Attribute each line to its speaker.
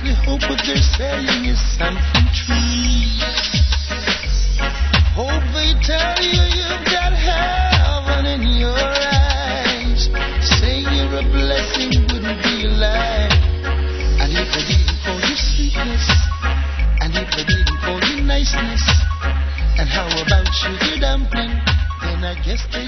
Speaker 1: the hope what they're saying is something true. Hope they tell you you've got heaven in your eyes. Saying you're a blessing wouldn't be a lie. And if they didn't call you sweetness, and if they didn't call you niceness, and how about sugar dumpling, then I guess they